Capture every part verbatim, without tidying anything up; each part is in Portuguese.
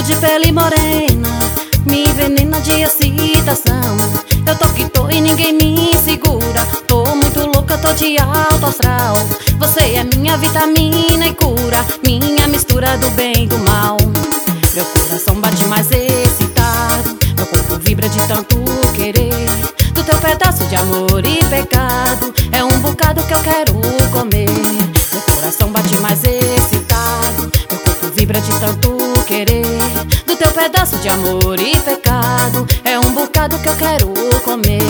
corpo de pele morena me envenena de excitação. Eu tô que tô e ninguém me segura. Tô muito louca, tô de alto astral. Você é minha vitamina e cura, minha mistura do bem e do mal. Meu coração bate mais excitado, meu corpo vibra de tanto querer. Do teu pedaço de amor e pecado é um bocado que eu quero comer. Meu coração bate mais excitado, meu corpo vibra de tanto querer. Do teu pedaço de amor e pecado é um bocado que eu quero comer.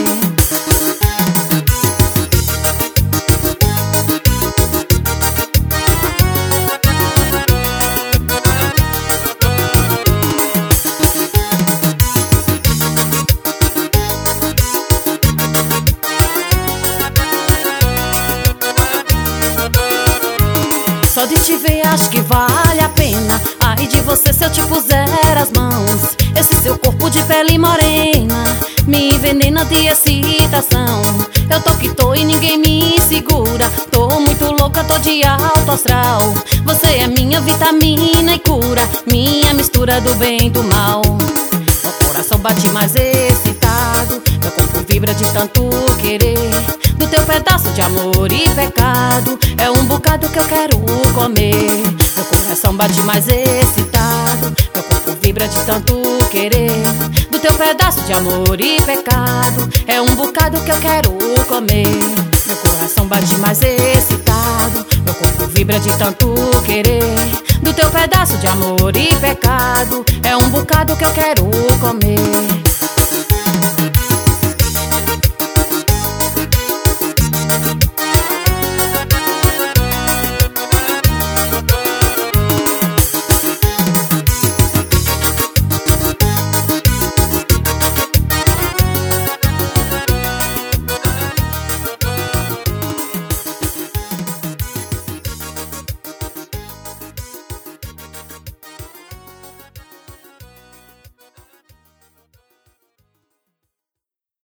Só de te ver acho que vale a pena. Ai de você se eu te puser as mãos. Esse seu corpo de pele morena me envenena de excitação. Eu tô que tô e ninguém me segura. Tô muito louca, tô de alto astral. Você é minha vitamina e cura, minha mistura do bem e do mal. Meu coração bate mais excitado, meu corpo vibra de tanto querer. Do teu pedaço de amor e pecado é um bocado que eu quero comer. Meu coração bate mais excitado, meu corpo vibra de tanto querer. Do teu pedaço de amor e pecado é um bocado que eu quero comer. Meu coração bate mais excitado, meu corpo vibra de tanto querer. Do teu pedaço de amor e pecado é um bocado que eu quero comer.